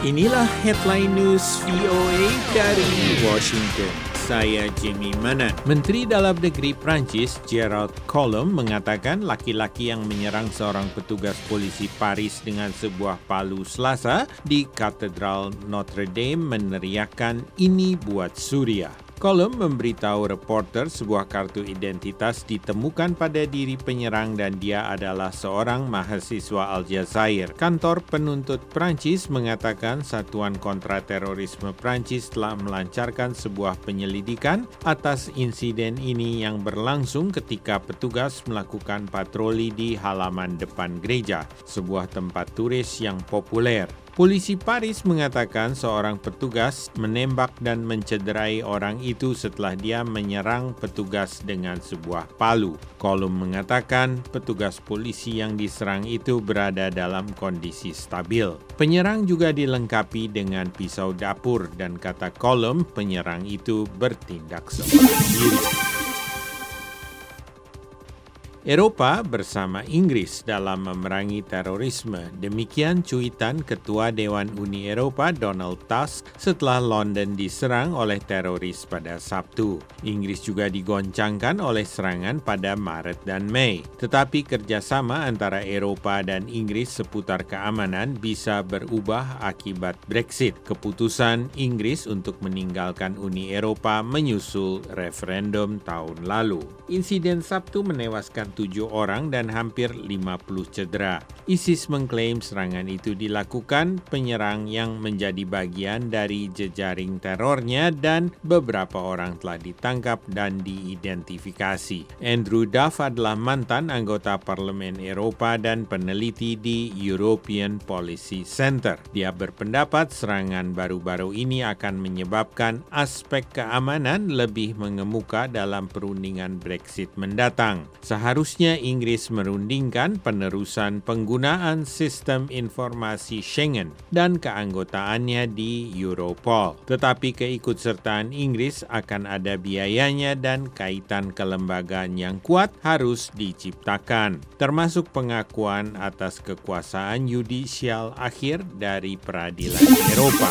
Inilah headline news VOA dari Washington. Saya Jimmy Manan. Menteri Dalam Negeri Prancis Gerald Collomb mengatakan laki-laki yang menyerang seorang petugas polisi Paris dengan sebuah palu Selasa di Katedral Notre Dame meneriakkan "Ini buat Suriah". Collomb memberitahu reporter sebuah kartu identitas ditemukan pada diri penyerang dan dia adalah seorang mahasiswa Aljazair. Kantor penuntut Prancis mengatakan Satuan Kontraterorisme Prancis telah melancarkan sebuah penyelidikan atas insiden ini yang berlangsung ketika petugas melakukan patroli di halaman depan gereja, sebuah tempat turis yang populer. Polisi Paris mengatakan seorang petugas menembak dan mencederai orang itu setelah dia menyerang petugas dengan sebuah palu. Collomb mengatakan petugas polisi yang diserang itu berada dalam kondisi stabil. Penyerang juga dilengkapi dengan pisau dapur dan kata Collomb penyerang itu bertindak seorang diri. Eropa bersama Inggris dalam memerangi terorisme. Demikian cuitan Ketua Dewan Uni Eropa Donald Tusk setelah London diserang oleh teroris pada Sabtu. Inggris juga digoncangkan oleh serangan pada Maret dan Mei. Tetapi kerjasama antara Eropa dan Inggris seputar keamanan bisa berubah akibat Brexit. Keputusan Inggris untuk meninggalkan Uni Eropa menyusul referendum tahun lalu. Insiden Sabtu menewaskan 7 orang dan hampir 50 cedera. ISIS mengklaim serangan itu dilakukan penyerang yang menjadi bagian dari jejaring terornya dan beberapa orang telah ditangkap dan diidentifikasi. Andrew Duff adalah mantan anggota Parlemen Eropa dan peneliti di European Policy Center. Dia berpendapat serangan baru-baru ini akan menyebabkan aspek keamanan lebih mengemuka dalam perundingan Brexit mendatang. Seharusnya Inggris merundingkan penerusan penggunaan sistem informasi Schengen dan keanggotaannya di Europol. Tetapi keikutsertaan Inggris akan ada biayanya dan kaitan kelembagaan yang kuat harus diciptakan, termasuk pengakuan atas kekuasaan yudisial akhir dari peradilan Eropa.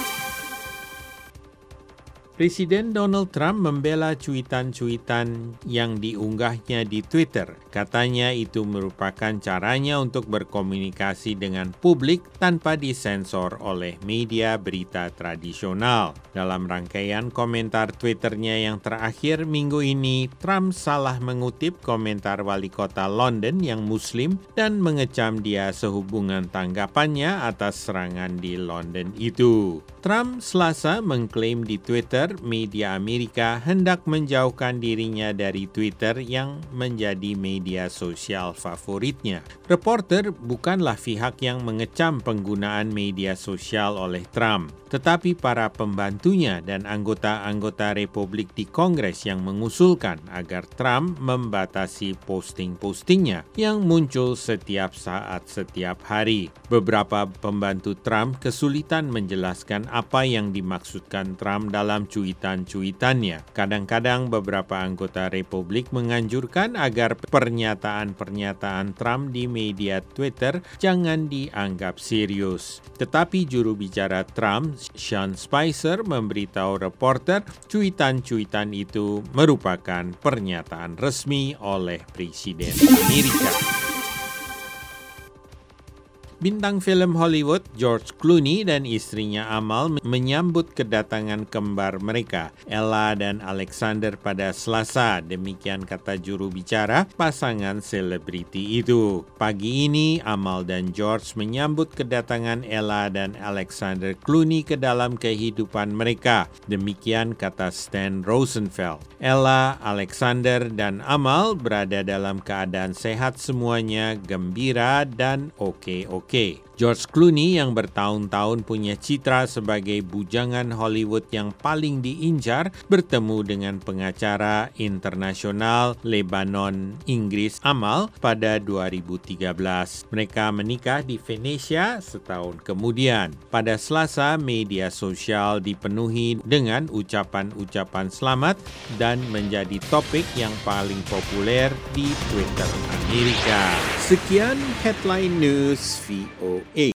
Presiden Donald Trump membela cuitan-cuitan yang diunggahnya di Twitter. Katanya itu merupakan caranya untuk berkomunikasi dengan publik tanpa disensor oleh media berita tradisional. Dalam rangkaian komentar Twitternya yang terakhir minggu ini, Trump salah mengutip komentar wali kota London yang Muslim dan mengecam dia sehubungan tanggapannya atas serangan di London itu. Trump Selasa mengklaim di Twitter media Amerika hendak menjauhkan dirinya dari Twitter yang menjadi media sosial favoritnya. Reporter bukanlah pihak yang mengecam penggunaan media sosial oleh Trump, tetapi para pembantunya dan anggota-anggota Republik di Kongres yang mengusulkan agar Trump membatasi posting-postingnya yang muncul setiap saat setiap hari. Beberapa pembantu Trump kesulitan menjelaskan apa yang dimaksudkan Trump dalam cuitan-cuitannya. Kadang-kadang beberapa anggota Republik menganjurkan agar pernyataan-pernyataan Trump di media Twitter jangan dianggap serius. Tetapi juru bicara Trump, Sean Spicer, memberitahu reporter cuitan-cuitan itu merupakan pernyataan resmi oleh Presiden Amerika. Bintang film Hollywood George Clooney dan istrinya Amal menyambut kedatangan kembar mereka, Ella dan Alexander, pada Selasa. Demikian kata juru bicara pasangan selebriti itu. Pagi ini, Amal dan George menyambut kedatangan Ella dan Alexander Clooney ke dalam kehidupan mereka. Demikian kata Stan Rosenfeld. Ella, Alexander, dan Amal berada dalam keadaan sehat semuanya, gembira, dan oke-oke. George Clooney yang bertahun-tahun punya citra sebagai bujangan Hollywood yang paling diincar bertemu dengan pengacara internasional Lebanon, Inggris, Amal pada 2013. Mereka menikah di Venesia setahun kemudian. Pada Selasa, media sosial dipenuhi dengan ucapan-ucapan selamat dan menjadi topik yang paling populer di Twitter Amerika. Sekian headline news VOA.